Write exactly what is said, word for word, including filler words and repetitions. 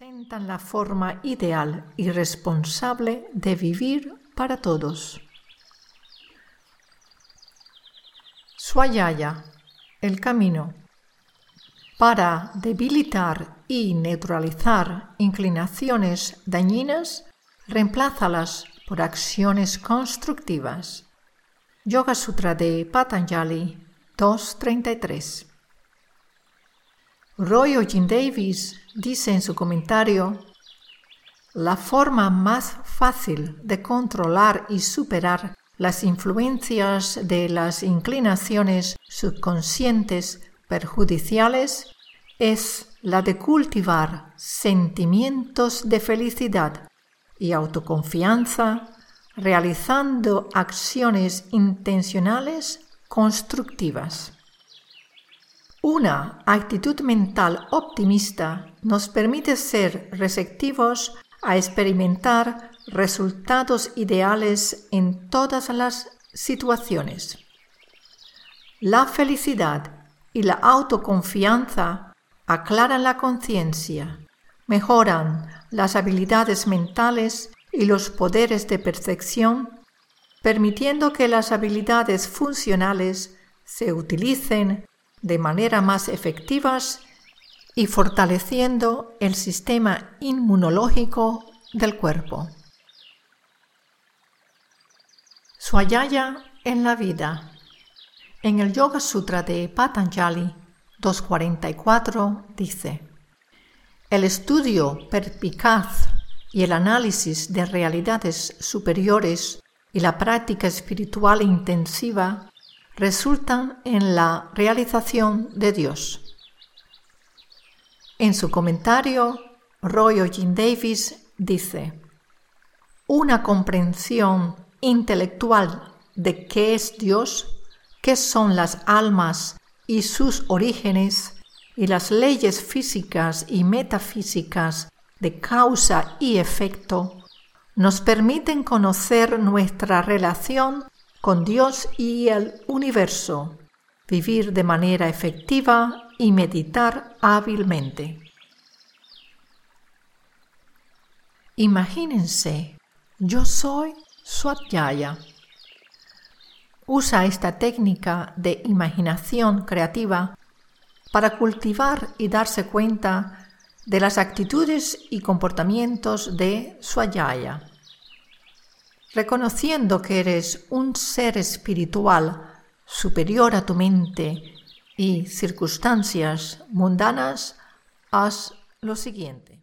representan la forma ideal y responsable de vivir para todos. Swayaya, el camino. Para debilitar y neutralizar inclinaciones dañinas, reemplázalas por acciones constructivas. Yoga Sutra de Patanjali dos treinta y tres. Roy Eugene Davis dice en su comentario: la forma más fácil de controlar y superar las influencias de las inclinaciones subconscientes perjudiciales es la de cultivar sentimientos de felicidad y autoconfianza, realizando acciones intencionales constructivas. Una actitud mental optimista nos permite ser receptivos a experimentar resultados ideales en todas las situaciones. La felicidad y la autoconfianza aclaran la conciencia, mejoran las habilidades mentales y los poderes de percepción, permitiendo que las habilidades funcionales se utilicen de manera más efectivas y fortaleciendo el sistema inmunológico del cuerpo. Swayaya en la vida. En el Yoga Sutra de Patanjali dos cuarenta y cuatro dice: el estudio perspicaz y el análisis de realidades superiores y la práctica espiritual intensiva resultan en la realización de Dios. En su comentario, Roy Eugene Davis dice: una comprensión intelectual de qué es Dios, qué son las almas y sus orígenes, y las leyes físicas y metafísicas de causa y efecto, nos permiten conocer nuestra relación con Dios y el universo, vivir de manera efectiva y meditar hábilmente. Imagínense, yo soy Swayaya. Usa esta técnica de imaginación creativa para cultivar y darse cuenta de las actitudes y comportamientos de Swayaya. Reconociendo que eres un ser espiritual superior a tu mente y circunstancias mundanas, haz lo siguiente.